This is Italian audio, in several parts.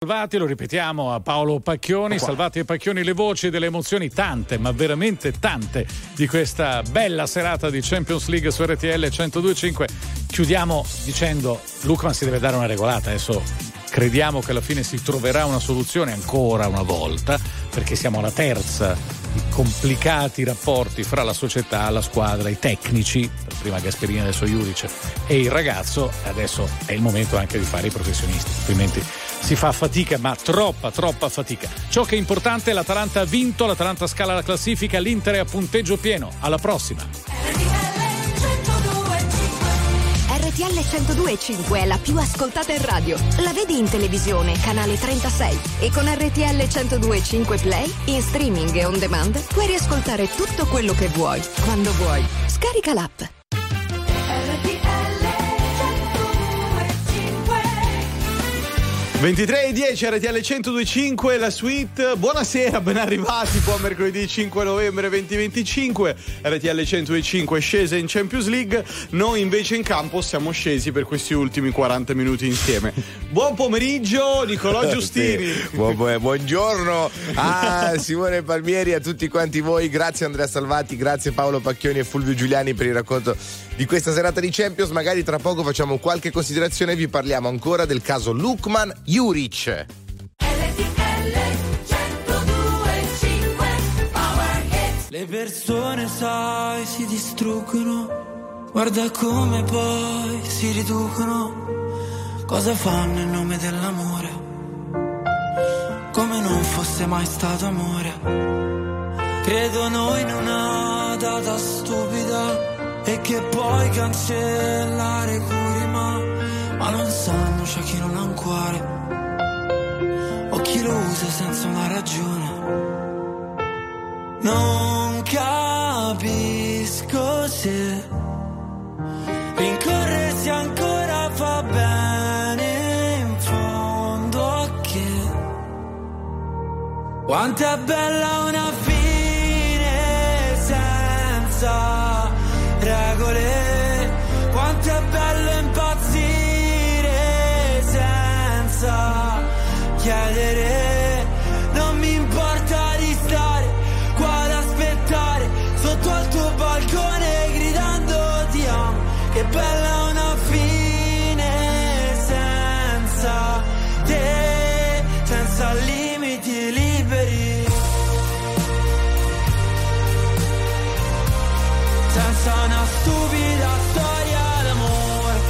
Salvati, lo ripetiamo a Paolo Pacchioni. Salvati e Pacchioni, le voci delle emozioni, tante, ma veramente tante, di questa bella serata di Champions League su RTL 102.5. Chiudiamo dicendo: Lookman si deve dare una regolata. Adesso crediamo che alla fine si troverà una soluzione ancora una volta, perché siamo alla terza. I complicati rapporti fra la società, la squadra, i tecnici, prima Gasperini, adesso Juric, e il ragazzo. Adesso è il momento anche di fare i professionisti, altrimenti si fa fatica, ma troppa fatica. Ciò che è importante: l'Atalanta ha vinto, l'Atalanta scala la classifica, l'Inter è a punteggio pieno. Alla prossima. RTL 102.5 è la più ascoltata in radio. La vedi in televisione, canale 36, e con RTL 102.5 Play in streaming e on demand puoi riascoltare tutto quello che vuoi, quando vuoi. Scarica l'app. 23:10 RTL 102.5, la suite. Buonasera, ben arrivati, buon mercoledì 5 novembre 2025. RTL 102.5 scese in Champions League. Noi invece in campo siamo scesi per questi ultimi 40 minuti insieme. Buon pomeriggio Nicolò Giustini. Sì. Buongiorno a Simone Palmieri, a tutti quanti voi. Grazie Andrea Salvati, grazie Paolo Pacchioni e Fulvio Giuliani per il racconto di questa serata di Champions. Magari tra poco facciamo qualche considerazione e vi parliamo ancora del caso Lookman Juric. Le persone, sai, si distruggono, guarda come poi si riducono. Cosa fanno in nome dell'amore, come non fosse mai stato amore. Credono in una data stupida e che puoi cancellare curi, ma non sanno c'è chi non ha un cuore o chi lo usa senza una ragione. Non capisco se rincorrersi ancora fa bene in fondo a che. Quanto è bella una fine senza regole, quanto è bello impazzire senza chiedere. Non mi importa di stare qua ad aspettare sotto al tuo balcone gridando ti amo. Che bella una fine senza te, senza limiti liberi, senza una stupida storia d'amore,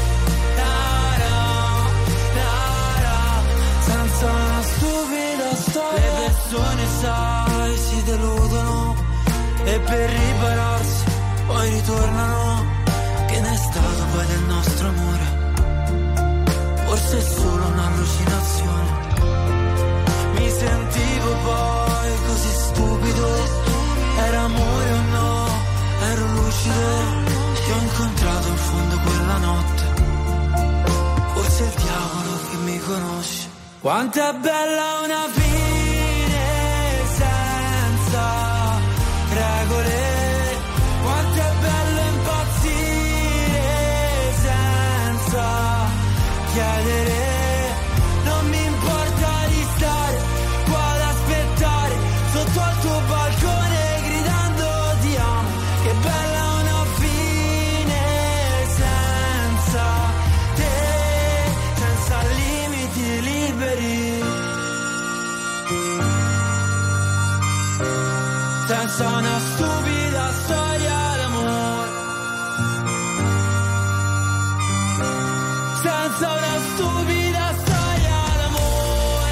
senza una stupida storia. Le persone, sai, si deludono e per ripararsi poi ritornano. Che ne è stato poi del nostro amore? Forse è solo un'allucinazione. Mi sentivo poi così stupido. Era amore o no? Ero lucido. Ti ho incontrato in fondo quella notte. Forse è il diavolo che mi conosce. Quanto è bella una fine senza regole, quanto è bello impazzire senza chiedere. Non mi importa di stare qua ad aspettare sotto al tuo balcone gridando ti amo. Che bella una fine senza te, senza limiti liberi, senza una stupida storia d'amore, senza una stupida storia d'amore,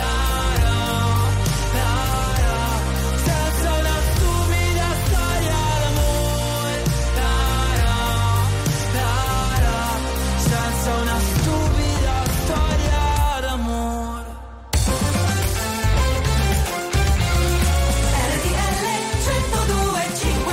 senza una stupida storia d'amore, senza una stupida storia d'amore. RTL 102.5.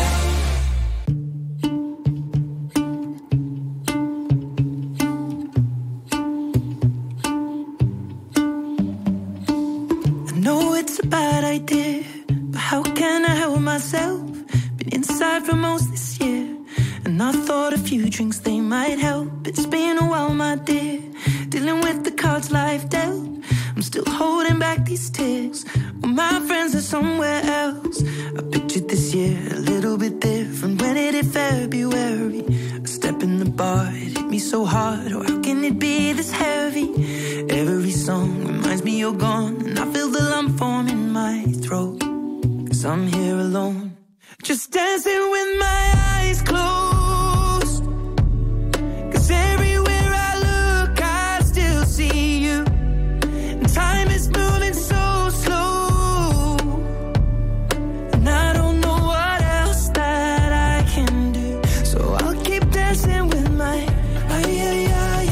I know it's a bad idea, but how can I help myself? Been inside for most this year, and I thought a few drinks they might help. It's been a while, my dear, dealing with the cards life dealt. I'm still holding back these tears. Well, my friends are somewhere else. I pictured this year a little bit different. When it hit February, a step in the bar, it hit me so hard. Oh, how can it be this heavy? Every song reminds me you're gone, and I feel the lump form in my throat. 'Cause I'm here alone, just dancing with my eyes closed. 'Cause everywhere I look, I still see you. And time is moving so slow, and I don't know what else that I can do. So I'll keep dancing with my eyes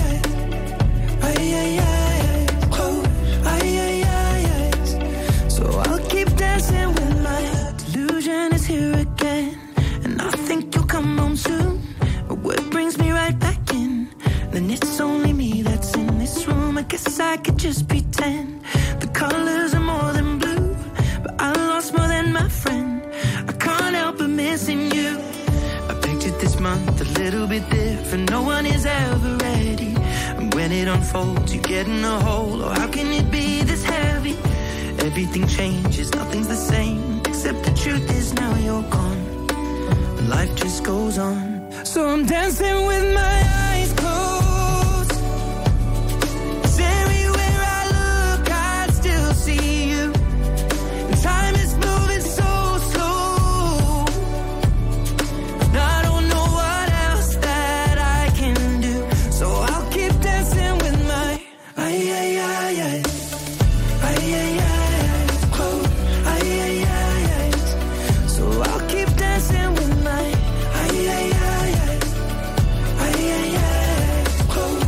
closed. So I'll keep dancing with my delusion is here again, and I think you'll come home soon. But what brings me right back in? Then it's only me that's in this room. I guess I could just pretend the colors are more than blue, but I lost more than my friend. I can't help but missing you. I pictured this month a little bit different. No one is ever ready, and when it unfolds, you get in a hole. Oh, how can it be this heavy? Everything changes, nothing's the same, except the truth is now you're gone, and life just goes on. So I'm dancing with my eyes closed. 'Cause everywhere I look, I still see you. And time is moving so slow, and I don't know what else that I can do. So I'll keep dancing with my eyes closed. So I'll keep dancing with my eyes closed.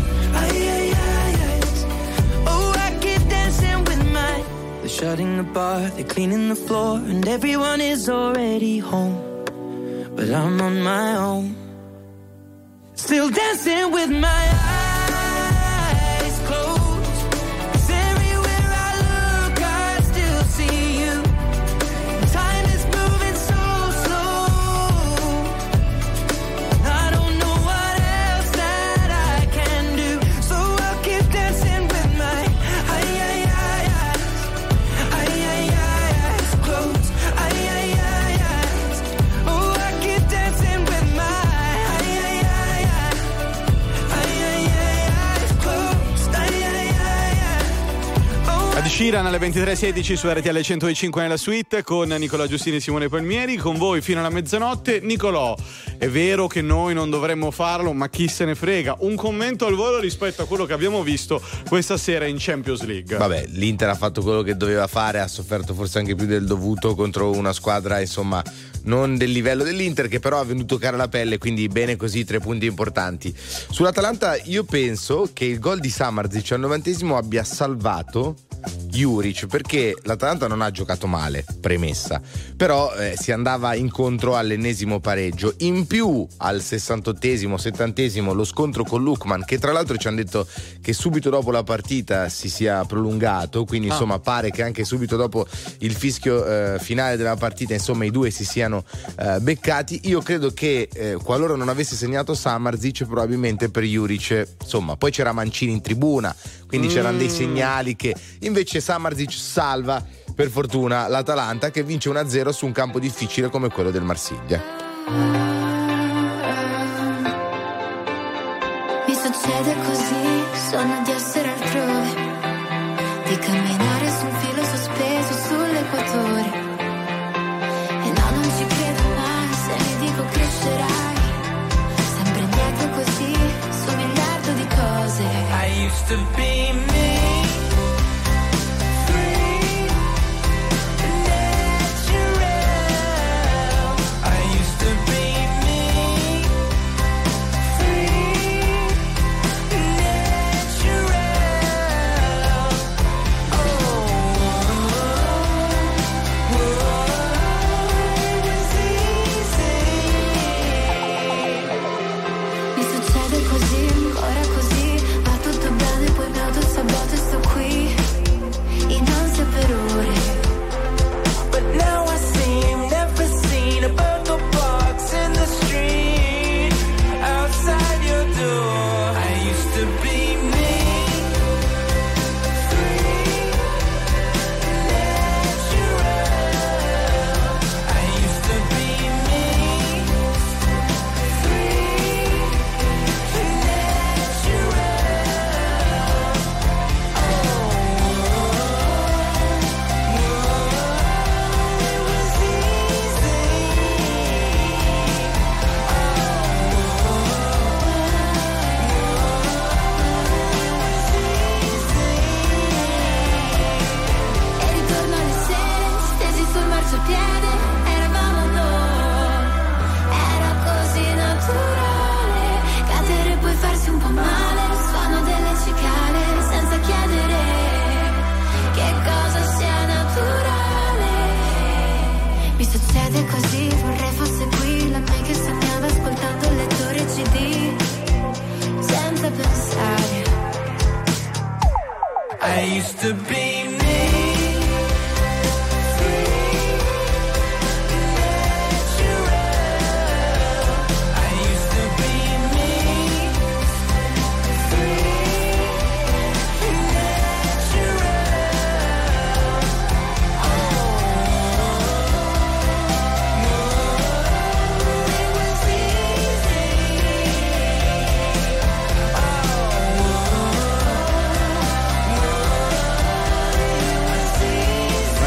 Oh, I keep dancing with my. They're shutting the bar, they're cleaning the floor, and everyone is already home, but I'm on my own, still dancing with my eyes closed. 'Cause everywhere I look, I still see you. Time is moving so slow, I don't know what else that I can do. So I'll keep dancing with my eyes closed. Oh, I keep dancing with my Ed Sheeran alle 23:16 su RTL 105 nella suite con Nicolò Giustini e Simone Palmieri, con voi fino alla mezzanotte. Nicolò, è vero che noi non dovremmo farlo, ma chi se ne frega? Un commento al volo rispetto a quello che abbiamo visto questa sera in Champions League. Vabbè, l'Inter ha fatto quello che doveva fare, ha sofferto forse anche più del dovuto contro una squadra, insomma, non del livello dell'Inter, che però ha venuto cara la pelle, quindi bene così, 3 punti importanti. Sull'Atalanta io penso che il gol di Samardžić al 90esimo abbia salvato Juric, perché l'Atalanta non ha giocato male, premessa, però si andava incontro all'ennesimo pareggio, in più al 68esimo, 70esimo lo scontro con Lookman, che tra l'altro ci hanno detto che subito dopo la partita si sia prolungato, quindi insomma pare che anche subito dopo il fischio finale della partita, insomma, i due si siano beccati. Io credo che qualora non avesse segnato Samardžić, probabilmente per Juric, insomma, poi c'era Mancini in tribuna, quindi c'erano dei segnali che invece Samardžić salva per fortuna l'Atalanta, che vince 1-0 su un campo difficile come quello del Marsiglia. Mi succede così, sogno di essere altrove, di camminare su un filo sospeso sull'equatore, e no, non ci credo mai se mi dico crescerai, sempre indietro così, su un miliardo di cose. I used to be me. Mi succede così, ancora così, va tutto bene, poi vedo se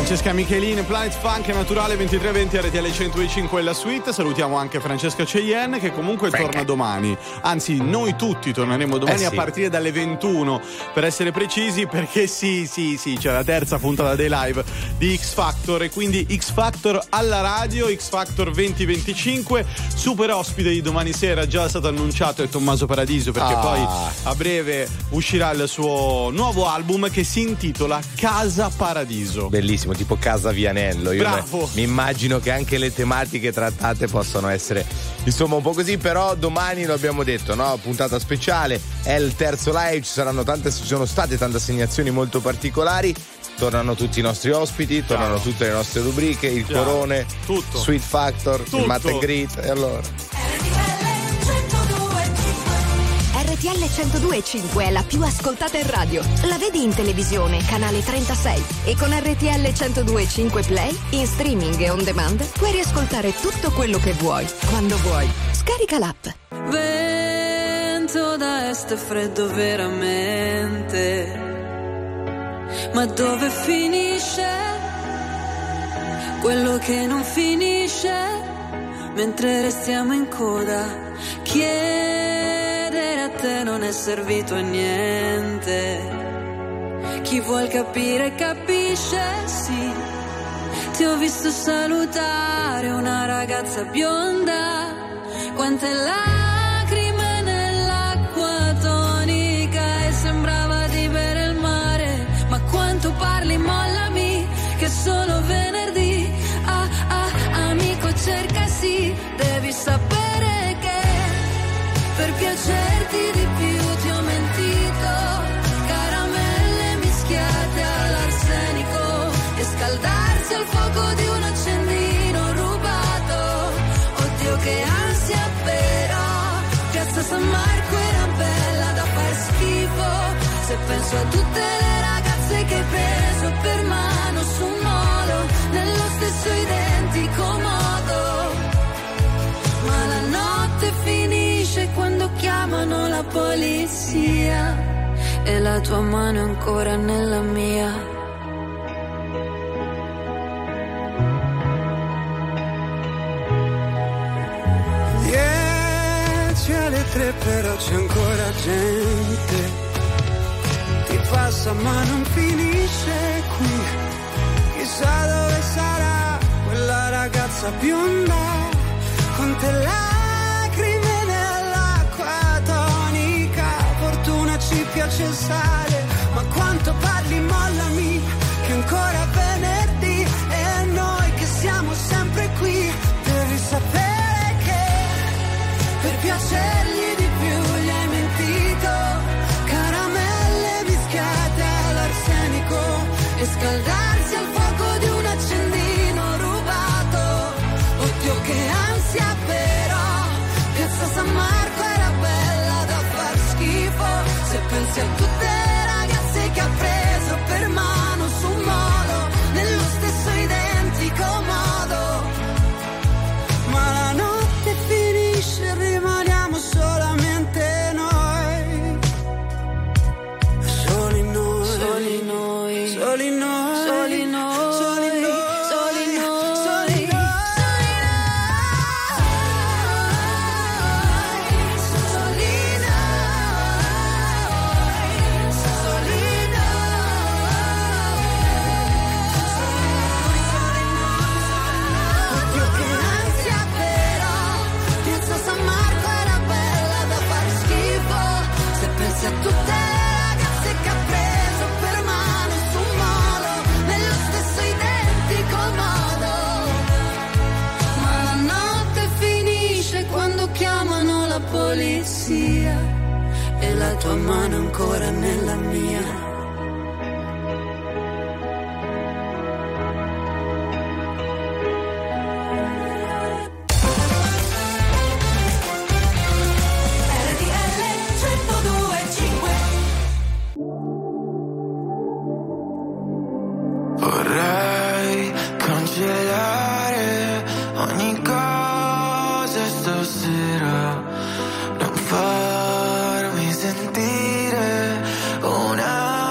Francesca Michelin, Planet Funk e Naturale 2320 RTL 105 la suite. Salutiamo anche Francesca Cheyenne che comunque torna domani. Anzi, noi tutti torneremo domani a partire dalle 21 per essere precisi, perché sì, c'è la terza puntata dei live di X Factor e quindi X Factor alla radio, X Factor 2025. Super ospite di domani sera, già stato annunciato, è Tommaso Paradiso, perché poi a breve uscirà il suo nuovo album che si intitola Casa Paradiso. Bellissimo, tipo Casa Vianello. Io mi immagino che anche le tematiche trattate possono essere insomma un po' così, però domani lo abbiamo detto, no? Puntata speciale, è il terzo live, ci sono state tante assegnazioni molto particolari. Tornano tutti i nostri ospiti, tornano tutte le nostre rubriche, il Corone, tutto. Sweet Factor, il Matt and Greet, e allora RTL 102.5 è la più ascoltata in radio. La vedi in televisione, canale 36. E con RTL 102.5 Play, in streaming e on demand, puoi riascoltare tutto quello che vuoi, quando vuoi. Scarica l'app. Vento da est, freddo veramente. Ma dove finisce quello che non finisce? Mentre restiamo in coda, chiedere a te non è servito a niente. Chi vuol capire capisce, sì. Ti ho visto salutare una ragazza bionda, quante lacrime nell'acqua tonica, e sembrava di bere il mare. Ma quanto parli, mollami, che solo venerdì. Amico, cerca, sì, devi sapere che per piacerti di più ti ho mentito. Caramelle mischiate all'arsenico e scaldarsi al fuoco di un accendino rubato. Oddio che ansia, però Piazza San Marco era bella da far schifo. Se penso a tutte le ragazze che hai preso per mano su un molo, nello stesso identico modo. Ma la notte finisce quando chiamano la polizia e la tua mano è ancora nella mia. 10 alle 3 però c'è ancora gente. Ti passa ma non finisce qui. Chissà dove sarà quella ragazza bionda, con te lacrime nell'acqua tonica. Fortuna ci piace il sale, ma quanto parli, mollami, che ancora venerdì. E noi che siamo sempre qui, devi sapere che per piacergli di più gli hai mentito. Caramelle mischiate all'arsenico e scaldarsi al fuoco di un accendino rubato. Oddio che ansia, però Piazza San Marco era bella da far schifo. Se pensi a tutte le ragazze che ha preso per mano su un molo, nello stesso identico modo. Ma la notte finisce, rimaniamo solamente noi. Soli noi, soli noi, soli noi, soli noi, soli noi, soli noi, soli noi, soli noi. Oddio che ansia, però Piazza San Marco era bella da far schifo. Se pensi a tutte le ragazze che ha preso per mano su un molo, nello stesso identico modo. Ma la notte finisce quando chiamano la polizia e la tua mano è ancora nella mia. Vorrei cancellare ogni cosa stasera, non farmi sentire una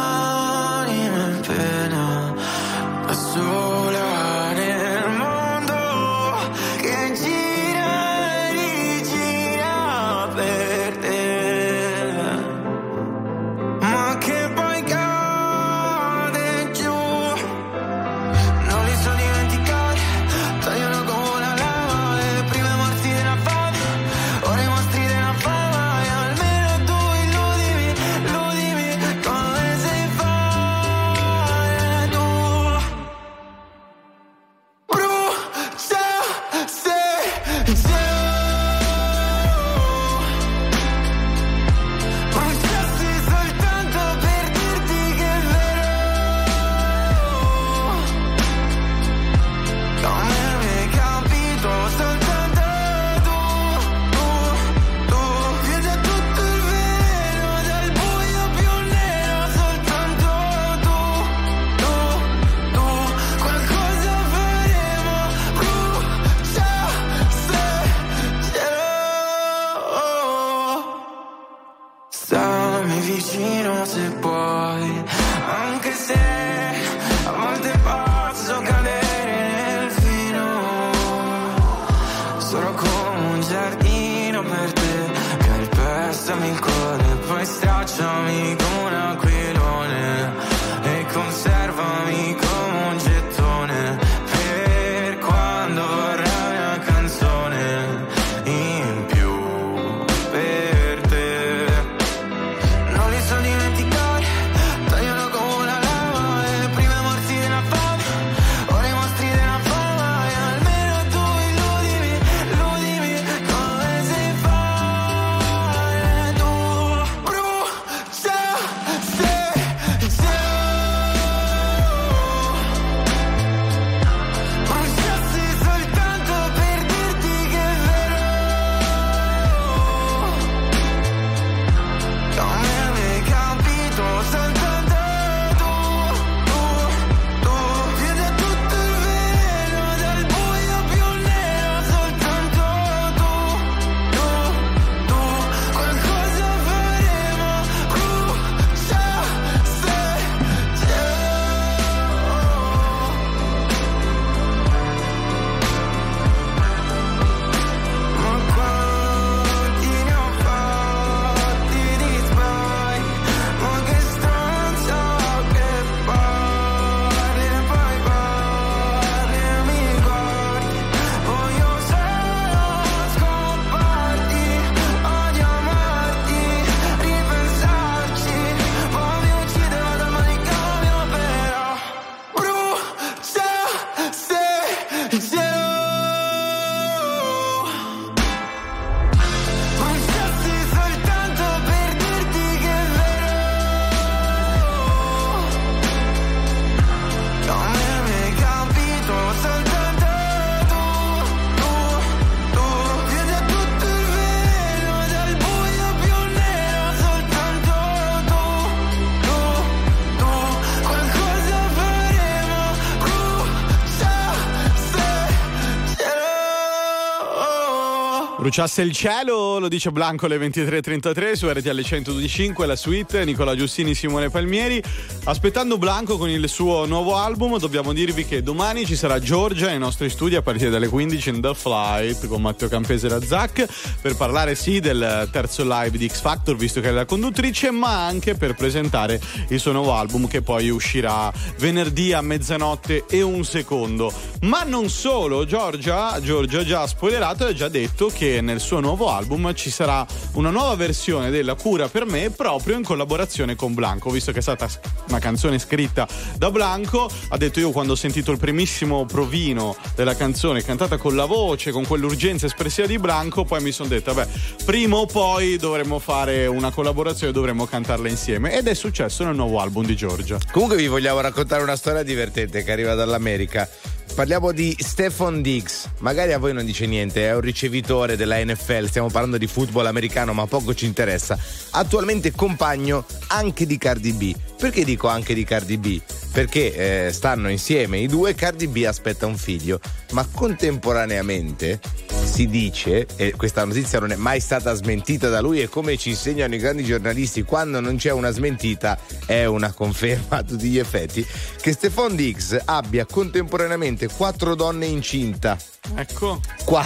Bruciasse il cielo, lo dice Blanco alle 23.33 su RTL 102.5, la suite, Nicola Giustini, Simone Palmieri. Aspettando Blanco con il suo nuovo album, dobbiamo dirvi che domani ci sarà Giorgia nei nostri studi a partire dalle 15 in The Flight con Matteo Campese e Razzac per parlare sì del terzo live di X Factor, visto che è la conduttrice, ma anche per presentare il suo nuovo album che poi uscirà venerdì a mezzanotte e un secondo. Ma non solo, Giorgia ha già spoilerato e ha già detto che nel suo nuovo album ci sarà una nuova versione della Cura per me proprio in collaborazione con Blanco, visto che è stata una canzone scritta da Blanco. Ha detto: io quando ho sentito il primissimo provino della canzone cantata con la voce, con quell'urgenza espressiva di Blanco, poi mi sono detto vabbè, prima o poi dovremmo fare una collaborazione, dovremmo cantarla insieme, ed è successo nel nuovo album di Giorgia. Comunque vi vogliamo raccontare una storia divertente che arriva dall'America. Parliamo di Stefon Diggs, magari a voi non dice niente, è un ricevitore della NFL, stiamo parlando di football americano ma poco ci interessa, attualmente compagno anche di Cardi B. Perché dico anche di Cardi B? Perché stanno insieme i due, Cardi B aspetta un figlio, ma contemporaneamente si dice, e questa notizia non è mai stata smentita da lui, e come ci insegnano i grandi giornalisti, quando non c'è una smentita è una conferma a tutti gli effetti, che Stefon Diggs abbia contemporaneamente 4 donne incinta. Ecco.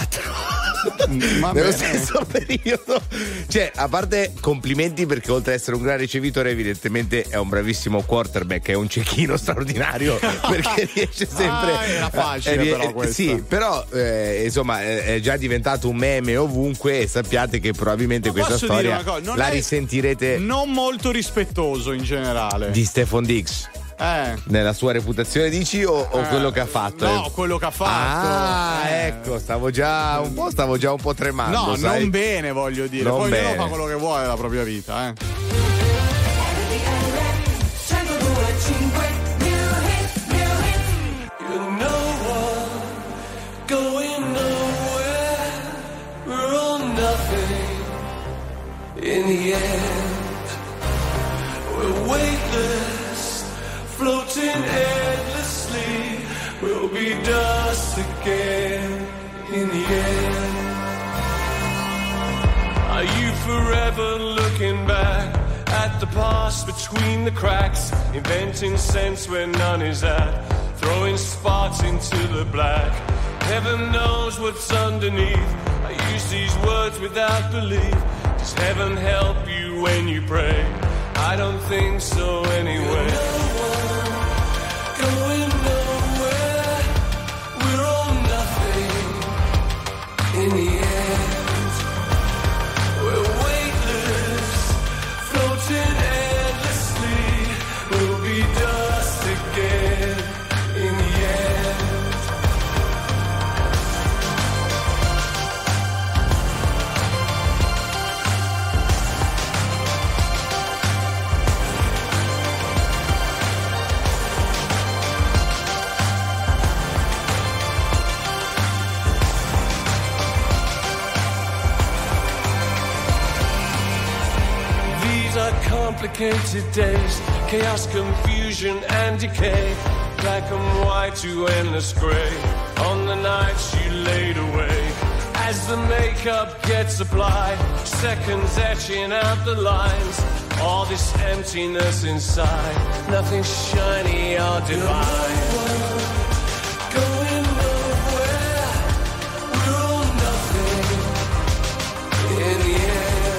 4 nello stesso periodo. Cioè, a parte complimenti, perché oltre ad essere un gran ricevitore evidentemente è un bravissimo quarterback, è un cecchino straordinario perché riesce sempre era facile però questo. Sì, però insomma è già diventato un meme ovunque, e sappiate che probabilmente ma questa storia la risentirete. Non molto rispettoso in generale di Stefon Diggs. Nella sua reputazione dici o quello che ha fatto? No, quello che ha fatto. Ecco, stavo già un po' tremando. No, sai? non bene, voglio dire. Non poi bene. ognuno fa quello che vuole della propria vita, In the end, we're weightless, floating endlessly. We'll be dust again in the end. Are you forever looking back at the past between the cracks, inventing sense where none is at, throwing sparks into the black? Heaven knows what's underneath. I use these words without belief. Does heaven help you when you pray? I don't think so anyway. Going nowhere, we're all nothing in the end. We're weightless, floating endlessly. We'll be dust again in the end. Complicated days, chaos, confusion and decay, black and white to endless grey, on the nights you laid awake. As the makeup gets applied, seconds etching out the lines, all this emptiness inside, nothing shiny or divine. Going nowhere, we're all nothing in the end.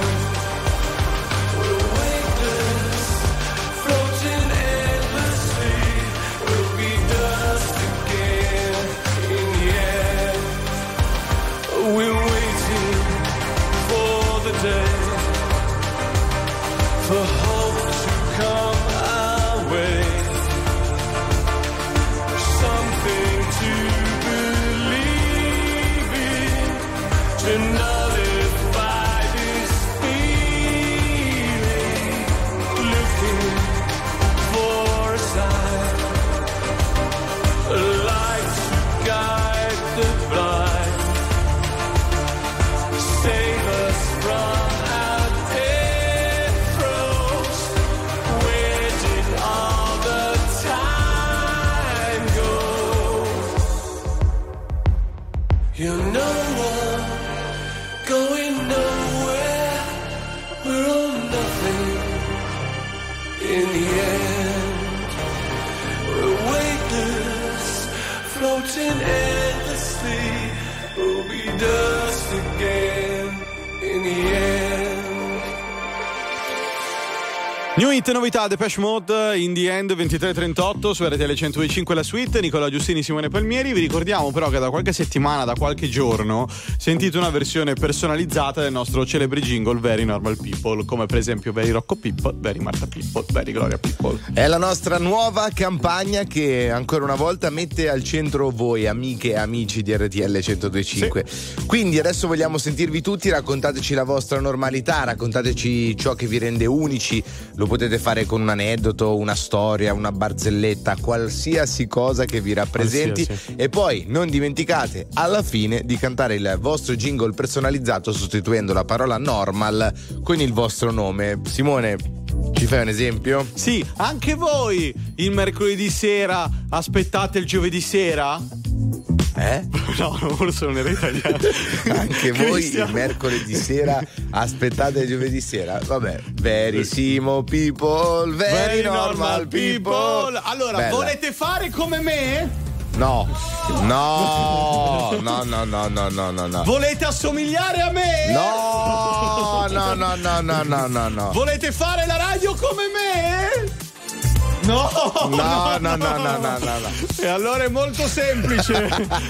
We're waiting for the day, for hope to come our way. You're nowhere, going nowhere. We're all nothing in the end. We're weightless, floating endlessly. We'll be dust again in the end. New hit novità Depeche Mode, In the End, 23:38 su RTL 102.5 la suite. Nicola Giustini, Simone Palmieri. Vi ricordiamo però che da qualche settimana, da qualche giorno, sentite una versione personalizzata del nostro celebre jingle Very Normal People, come per esempio Very Rocco People, Very Marta People, Very Gloria People. È la nostra nuova campagna che ancora una volta mette al centro voi, amiche e amici di RTL 102.5. Sì. Quindi adesso vogliamo sentirvi tutti, raccontateci la vostra normalità, raccontateci ciò che vi rende unici. Lo potete fare con un aneddoto, una storia, una barzelletta, qualsiasi cosa che vi rappresenti. E poi non dimenticate alla fine di cantare il vostro jingle personalizzato sostituendo la parola normal con il vostro nome. Simone, ci fai un esempio? Sì, anche voi il mercoledì sera aspettate il giovedì sera? No, forse non era italiano. Anche voi il mercoledì sera aspettate il giovedì sera. Vabbè, verissimo people, very normal people. Allora, bella. Volete fare come me? No. Volete assomigliare a me? No. Volete fare la radio come me? No. E allora è molto semplice.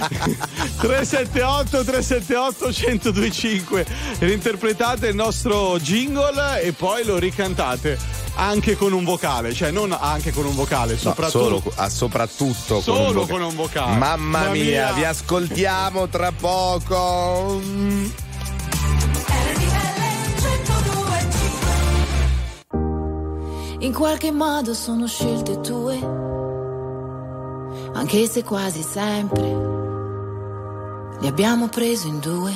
378 1025. Rinterpretate il nostro jingle e poi lo ricantate anche con un vocale, cioè non anche con un vocale, soprattutto solo con un vocale. Mamma mia, vi ascoltiamo tra poco. In qualche modo sono scelte tue, anche se quasi sempre li abbiamo preso in due.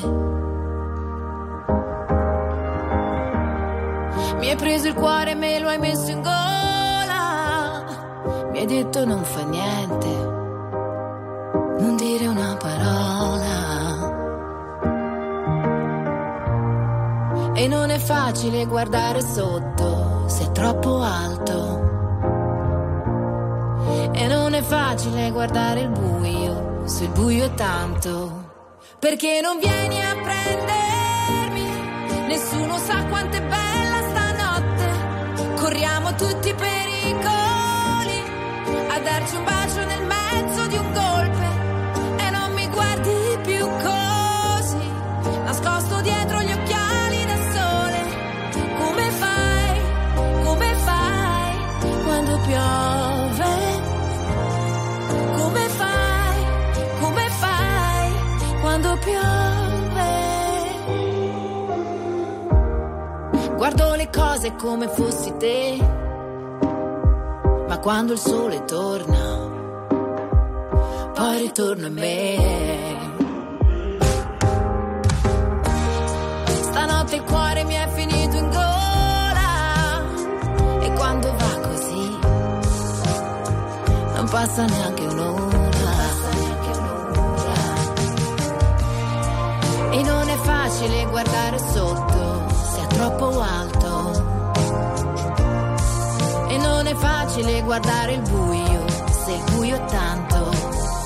Mi hai preso il cuore e me lo hai messo in gola, mi hai detto non fa niente, non dire una parola. E non è facile guardare sotto se è troppo alto, e non è facile guardare il buio se il buio è tanto. Perché non vieni a prendermi, nessuno sa quanto è bella stanotte. Corriamo tutti i pericoli a darci un bacio nel mezzo di un golpe, e non mi guardi più così, nascosto dietro gli occhiali da sole. Come fai quando piove? Come fai quando piove? Guardo le cose come fossi te, ma quando il sole torna, poi ritorno in me. Stanotte il cuore mi è finito in gola, e quando va così non passa neanche un'ora. E non è facile guardare sotto se è troppo alto, e non è facile guardare il buio se il buio è tanto.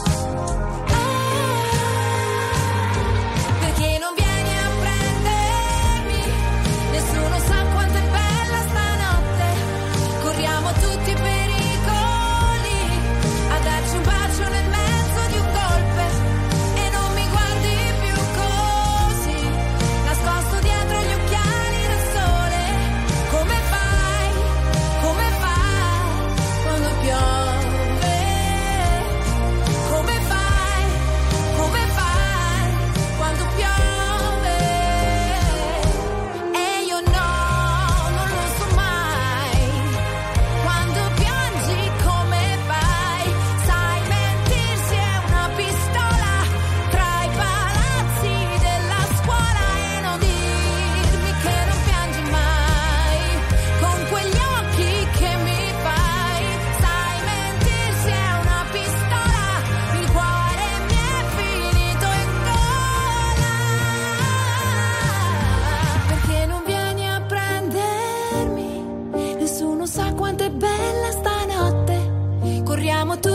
Perché non vieni a prendermi, nessuno sa quanto è bella stanotte. Corriamo tutti i pericoli a darci un bacio nel mezzo di un golpe, e non mi guardi più così, nascosto dietro gli occhiali da sole. Come fai quando piove?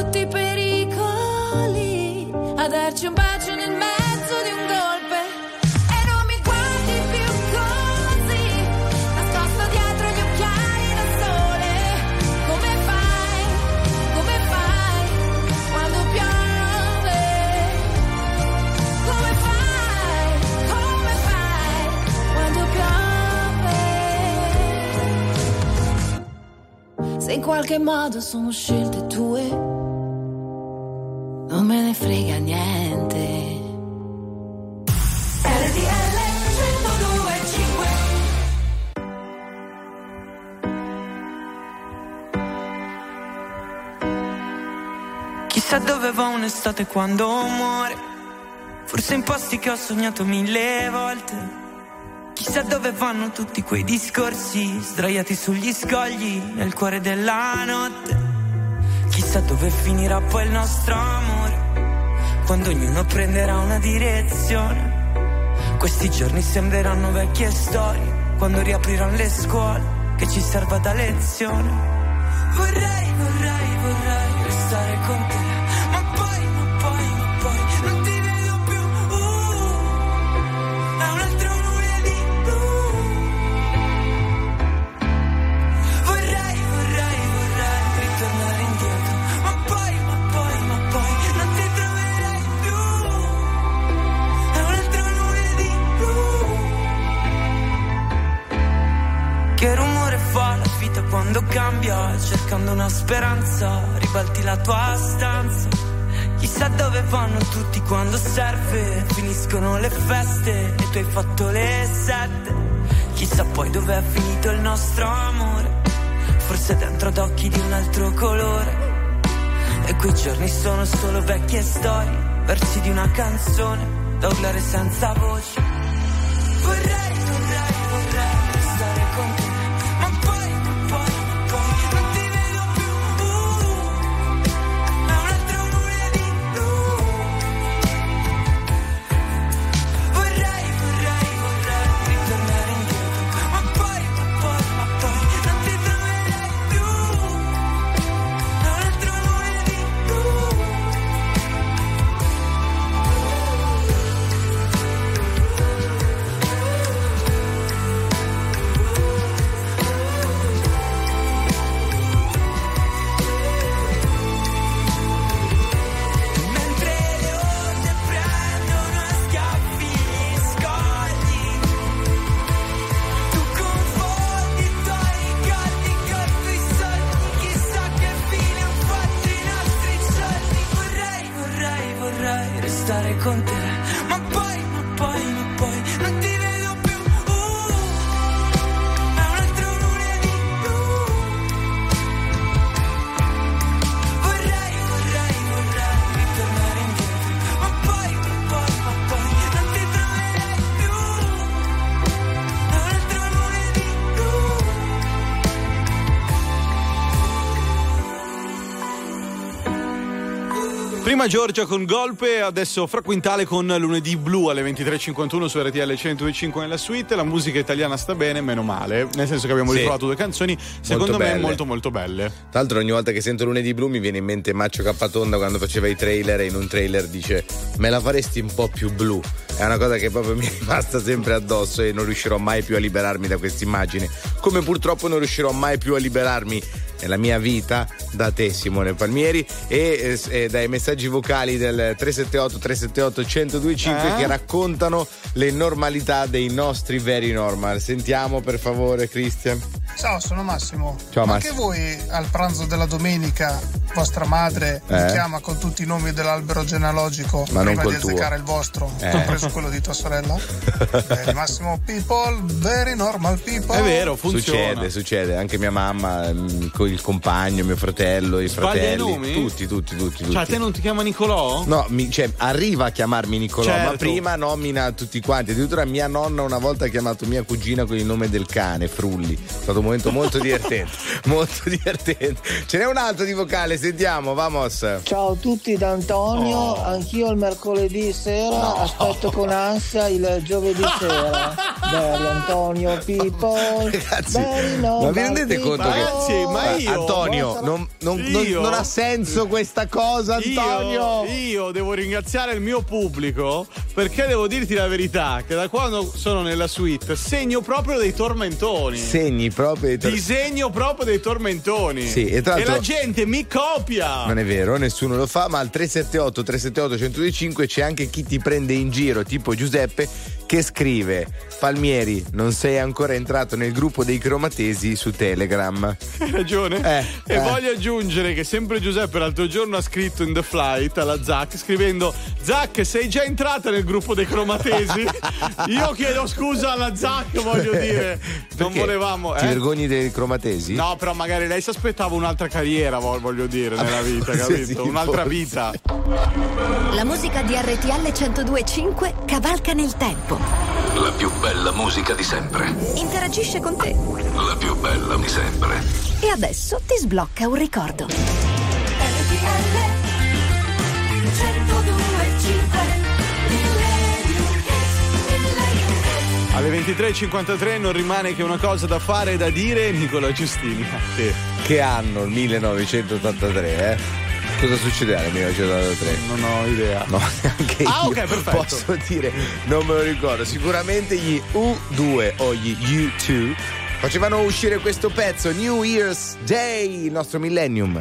tutti i pericoli, a darci un bacio nel mezzo di un golpe. E non mi guardi più così, nascosto dietro gli occhiali da sole. Come fai quando piove? Come fai quando piove? Se in qualche modo sono scelte tue, non me ne frega niente. RTL 102.5. Chissà dove va un'estate quando muore, forse in posti che ho sognato 1000 volte. Chissà dove vanno tutti quei discorsi sdraiati sugli scogli nel cuore della notte. Chissà dove finirà poi il nostro amore, quando ognuno prenderà una direzione. Questi giorni sembreranno vecchie storie, quando riapriranno le scuole, che ci serva da lezione. Vorrei restare con te, ma poi non ti vedo più. È un altro lunedì blu. Vorrei ritornare indietro, ma poi non ti troverai più. È un altro lunedì blu. Che rumore fa la vita quando cambia, cercando una speranza, ribalti la tua stanza. Chissà dove vanno tutti quando serve, finiscono le feste e tu hai fatto le 7. Chissà poi dove è finito il nostro amore, forse dentro ad occhi di un altro colore. E quei giorni sono solo vecchie storie, versi di una canzone da urlare senza voce. Vorrei restare con te, ma poi non ti vedo più. È un altro lunedì blu. Vorrei ritornare indietro, ma poi non ti troverai più. È un altro lunedì blu. Mentre le onde prendono a schiaffi gli scogli, tu confondi i tuoi ricordi con i soldi. Chissà che fine han fatto i nostri giorni. Vorrei restare con te, ma poi non ti vedo più. È un altro lunedì blu. Vorrei ritornare indietro, ma poi non ti troverai più. È un altro lunedì blu. Prima Giorgia con Golpe, adesso Fra Quintale con Lunedì Blu alle 23.51 su RTL 102.5 nella suite. La musica italiana sta bene, meno male, nel senso che abbiamo ritrovato due canzoni secondo me molto belle. Tra l'altro ogni volta che sento Lunedì Blu mi viene in mente Maccio Capatonda quando faceva i trailer, e in un trailer dice: me la faresti un po' più blu. È una cosa che proprio mi è rimasta sempre addosso e non riuscirò mai più a liberarmi da questa immagine, come purtroppo non riuscirò mai più a liberarmi nella mia vita da te, Simone Palmieri, e dai messaggi vocali del 378-378-1025 che raccontano le normalità dei nostri veri normal. Sentiamo per favore, Christian. Ciao, sono Massimo. Ciao, ma Massimo. anche voi al pranzo della domenica vostra madre vi chiama con tutti i nomi dell'albero genealogico ma prima non di col azzeccare tuo. il vostro, compreso quello di tua sorella? Massimo people, very normal people. È vero, funziona. Succede, anche mia mamma, con il compagno, mio fratello, i Sbaglia fratelli, i nomi? tutti. Cioè, a te non ti chiama Nicolò? No, arriva a chiamarmi Nicolò, Certo. ma prima nomina tutti quanti. Addirittura mia nonna una volta ha chiamato mia cugina con il nome del cane, Frulli. È stato un momento molto divertente. Molto divertente. Ce n'è un altro di vocale, sentiamo, vamos. Ciao a tutti da Antonio, anch'io il mercoledì sera aspetto con ansia il giovedì sera. Very Antonio people. Ragazzi, ma vi rendete conto che ragazzi, ma io Antonio non ha senso questa cosa, Antonio. Io devo ringraziare il mio pubblico, perché devo dirti la verità che da quando sono nella suite segno proprio dei tormentoni. Disegno proprio dei tormentoni. Sì, e tra l'altro la gente mi copia. Non è vero, nessuno lo fa, ma al 378-378-1025 c'è anche chi ti prende in giro, tipo Giuseppe, che scrive: Palmieri, non sei ancora entrato nel gruppo dei cromatesi su Telegram. Hai ragione. Voglio aggiungere che sempre Giuseppe l'altro giorno ha scritto in The Flight alla Zac scrivendo: Zac, sei già entrata nel gruppo dei cromatesi? Io chiedo scusa alla Zac, voglio dire. Non volevamo. Ti vergogni dei cromatesi? No, però magari lei si aspettava un'altra carriera, voglio dire, nella vita, capito? Sì, un'altra vita. La musica di RTL 102.5 cavalca nel tempo. La più bella musica di sempre. Interagisce con te. La più bella di sempre. E adesso ti sblocca un ricordo. RTL 102.5 Alle 23.53 non rimane che una cosa da fare e da dire, Nicola Giustini. Che anno il 1983, Cosa succederà nel 1983? Non ho idea. No, neanche io. Ok, perfetto. Posso dire, non me lo ricordo. Sicuramente gli U2 o gli U2 facevano uscire questo pezzo, New Year's Day, il nostro millennium.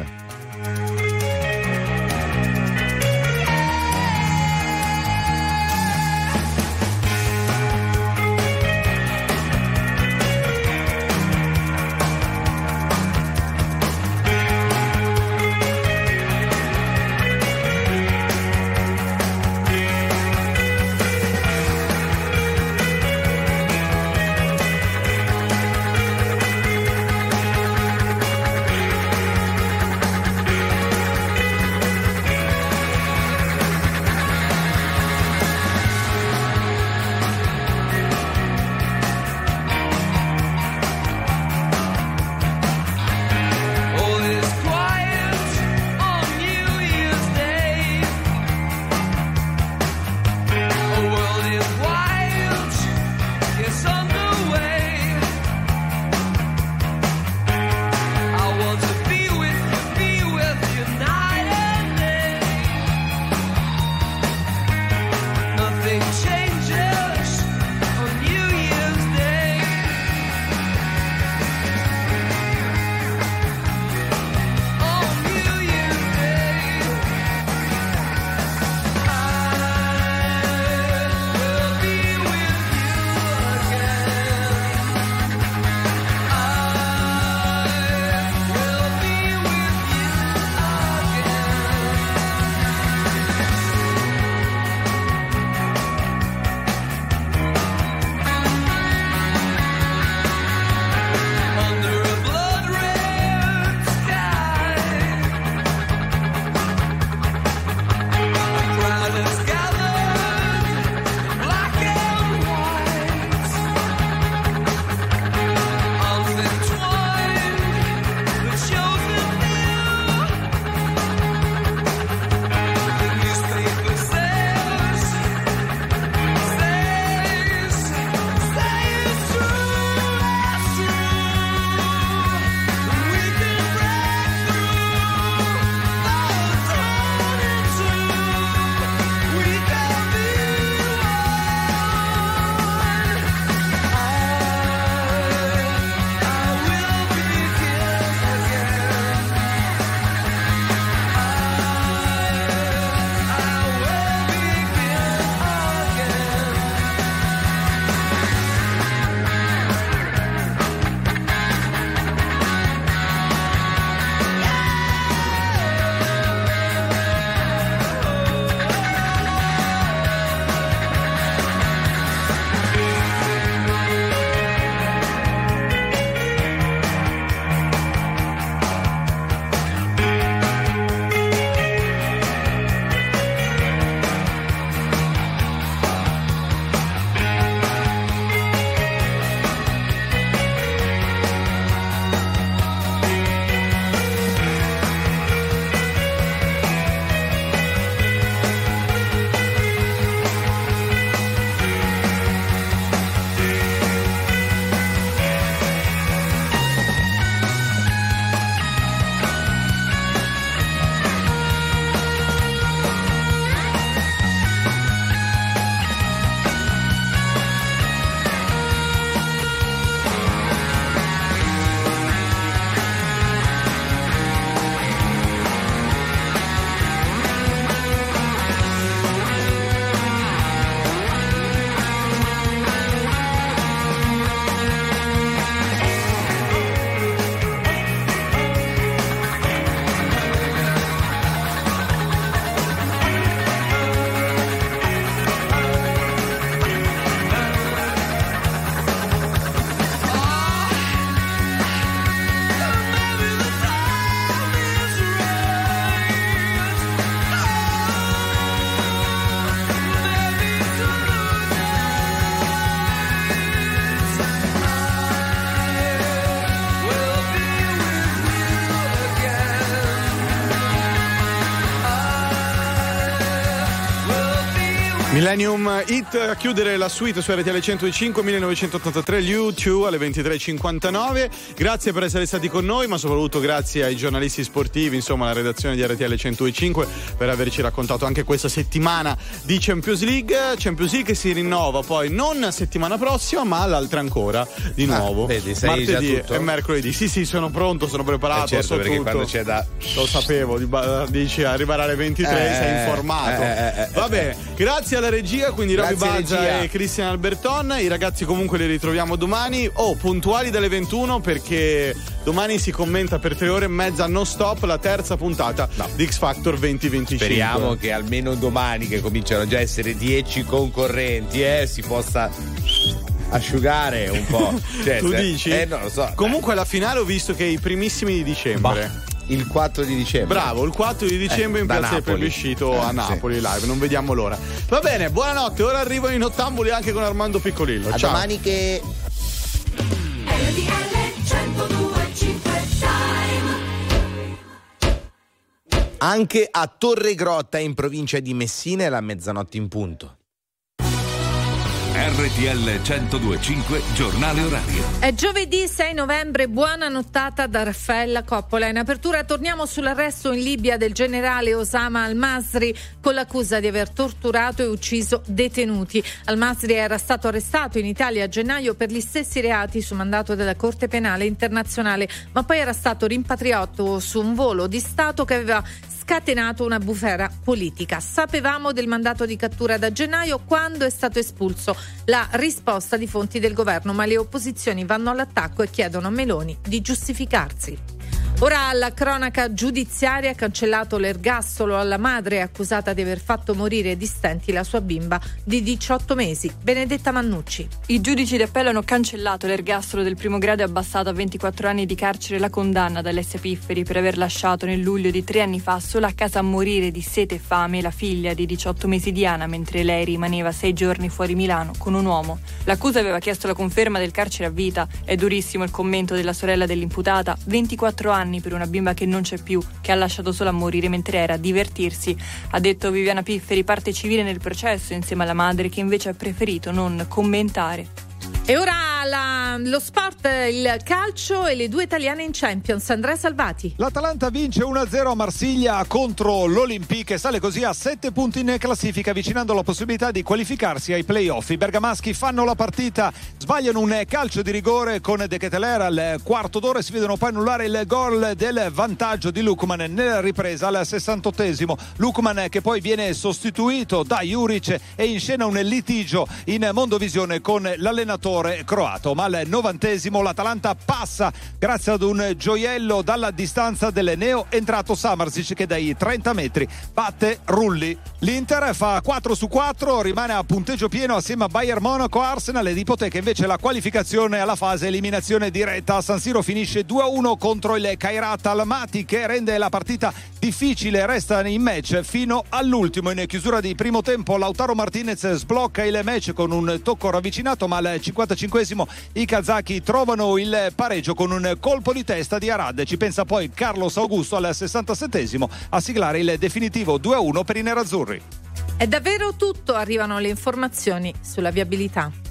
Millennium Hit a chiudere la suite su RTL 105, 1983, U2 alle 23.59. Grazie per essere stati con noi, ma soprattutto grazie ai giornalisti sportivi, insomma alla redazione di RTL 105 per averci raccontato anche questa settimana di Champions League che si rinnova poi non settimana prossima ma l'altra ancora di nuovo. Vedi, sai martedì già tutto? e mercoledì. Sì, sono pronto, sono preparato, certo, so perché tutto. quando c'è da... Lo sapevo, dici arrivare alle 23 sei informato. Va bene, grazie alla regia, quindi Roby Bazza e Cristian Alberton. I ragazzi comunque li ritroviamo domani puntuali dalle 21, perché domani si commenta per 3 ore e mezza non stop la terza puntata di X Factor 2025. Speriamo che almeno domani, che cominciano già a essere 10 concorrenti, si possa asciugare un po'. Cioè, tu dici? Non lo so. Comunque alla finale ho visto che i primissimi di dicembre. Il 4 di dicembre. Bravo, il 4 di dicembre in piazza del Plebiscito a Napoli, live. Non vediamo l'ora. Va bene, buonanotte. Ora arrivano i Nottambuli anche con Armando Piccolillo. A ciao. Domani che... Anche a Torregrotta, in provincia di Messina, è la mezzanotte in punto. RTL 102.5 giornale orario. È giovedì 6 novembre, buona nottata da Raffaella Coppola. In apertura torniamo sull'arresto in Libia del generale Osama al-Masri con l'accusa di aver torturato e ucciso detenuti. Al-Masri era stato arrestato in Italia a gennaio per gli stessi reati su mandato della Corte Penale Internazionale, ma poi era stato rimpatriato su un volo di Stato che aveva scatenato una bufera politica. Sapevamo del mandato di cattura da gennaio quando è stato espulso. La risposta di fonti del governo, ma le opposizioni vanno all'attacco e chiedono a Meloni di giustificarsi. Ora alla cronaca giudiziaria, cancellato l'ergastolo alla madre accusata di aver fatto morire di stenti la sua bimba di 18 mesi. Benedetta Mannucci. I giudici di appello hanno cancellato l'ergastolo del primo grado e abbassato a 24 anni di carcere la condanna ad Alessia Pifferi per aver lasciato nel luglio di 3 anni fa sola a casa a morire di sete e fame la figlia di 18 mesi di Ana, mentre lei rimaneva 6 giorni fuori Milano con un uomo. L'accusa aveva chiesto la conferma del carcere a vita. È durissimo il commento della sorella dell'imputata: 24 anni per una bimba che non c'è più, che ha lasciato sola a morire mentre era a divertirsi. Ha detto Viviana Pifferi, parte civile nel processo, insieme alla madre, che invece ha preferito non commentare. E ora lo sport, il calcio e le 2 italiane in Champions. Andrea Salvati. L'Atalanta vince 1-0 a Marsiglia contro l'Olympique e sale così a 7 punti in classifica, avvicinando la possibilità di qualificarsi ai playoff. I bergamaschi fanno la partita, sbagliano un calcio di rigore con De Ketelaere al quarto d'ora e si vedono poi annullare il gol del vantaggio di Lukman nella ripresa al 68esimo. Lukman che poi viene sostituito da Juric e in scena un litigio in Mondovisione con l'allenatore croato, ma al 90esimo l'Atalanta passa grazie ad un gioiello dalla distanza del neo entrato Samardzic, che dai 30 metri batte Rulli. L'Inter fa 4-4, rimane a punteggio pieno assieme a Bayern Monaco, Arsenal ed ipoteca invece la qualificazione alla fase eliminazione diretta. San Siro finisce 2-1 contro il Kairat Almaty, che rende la partita difficile, resta in match fino all'ultimo. In chiusura di primo tempo Lautaro Martinez sblocca il match con un tocco ravvicinato, ma al 55esimo i kazaki trovano il pareggio con un colpo di testa di Arad. Ci pensa poi Carlos Augusto al 67esimo a siglare il definitivo 2-1 per i nerazzurri. È davvero tutto, arrivano le informazioni sulla viabilità.